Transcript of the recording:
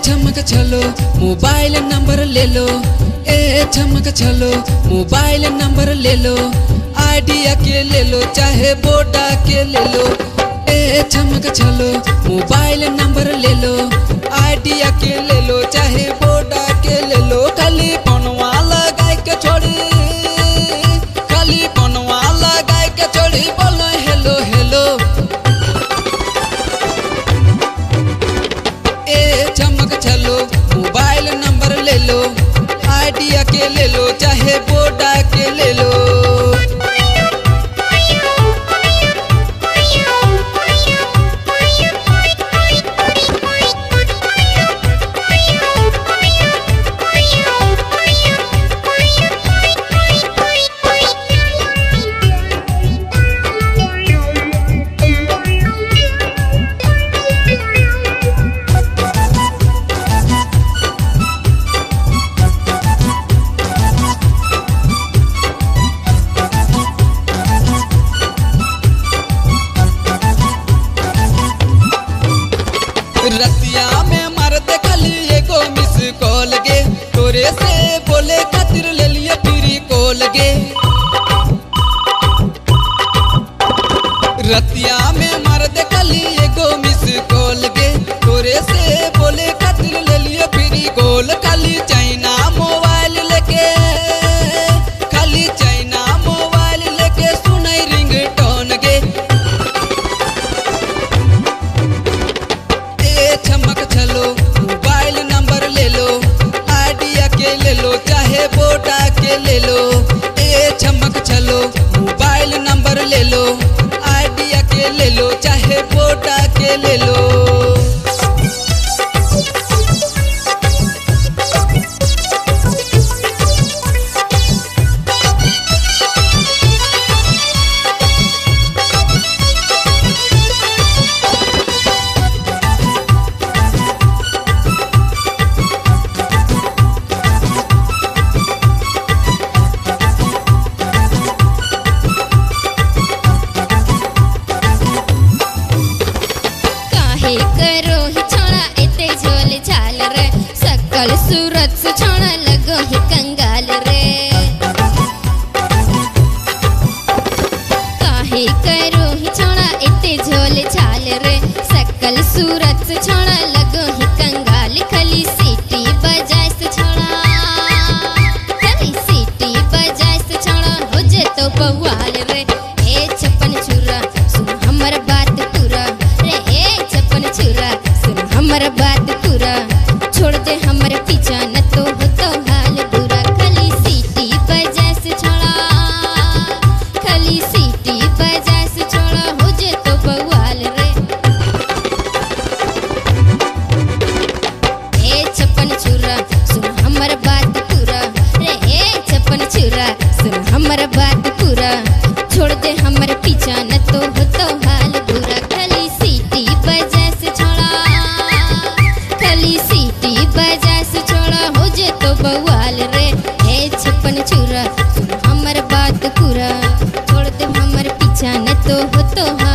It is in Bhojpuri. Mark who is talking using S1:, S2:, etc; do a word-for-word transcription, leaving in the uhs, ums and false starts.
S1: चमक चलो मोबाइल नंबर ले लो, ए चमक चलो मोबाइल नंबर ले लो, आइडिया के ले लो चाहे बोटा के ले लो। ए चमक चलो मोबाइल नंबर ले लो, आइडिया के ले लो चाहे बोटा के ले लो। खाली पनवा लगाए के छोड़ी, खाली पनवा लगाए के छोड़ी बोलो हेलो हेलो। ए चमक चलो मोबाइल नंबर ले लो, आइडिया के ले लो चाहे बोटा के ले लो। रतिया में मरते खाली एगो मिस कॉल गे, तोरे से बोले खातिर ले लिए फ्री कॉल गे। रतिया में मरते खाली एगो मिस कॉल गे, तोरे से बोले खातिर ले लिए फ्री कॉल। खाली चाइना मोबाइल लेके, खाली चाइना मोबाइल लेके सुनाई रिंगटोन गे। चमक चलो मोबाइल नंबर ले लो, आइडिया के ले लो चाहे बोटा के ले लो। ए चमक चलो मोबाइल नंबर ले लो, आइडिया के ले लो चाहे बोटा के ले लो।
S2: करो ही छोड़ा इते झोल झाल रे, सकल सूरत से छोड़ा लगो ही कंगाल रे। काहे करो ही छोड़ा इते झोल झाल रे, सकल सूरत से छोड़ा लगो ही कंगाल। खली सीटी बजाए से छोड़ा, खली सीटी बजाए से छोड़ा हो जे तो बवाल रे। ए छप्पन छुरा सुन हमर बात पूरा रे, ए छप्पन छुरा सुन हमर बात पूरा, छोड़ दे हमर पीछा न तो हो तो हाल बुरा। खाली सीटी बजाए से छोड़ा, खाली सीटी बजाए से छोड़ा हो जे तो बवाल रे। ए छप्पन छुरा सुन हमर बात पूरा रे, ए छप्पन छुरा सुन हमर बात पूरा, छोड़ दे हमर पीछा न तो हो तो हाल बुरा। खाली सीटी बजाए से छोड़ा, खाली सीटी बजाए से छोड़ा हो जे तो बवाल रे। ए छप्पन छुरा सुन हमर बात पूरा, छोड़ दे हमर पीछा न तो हो तो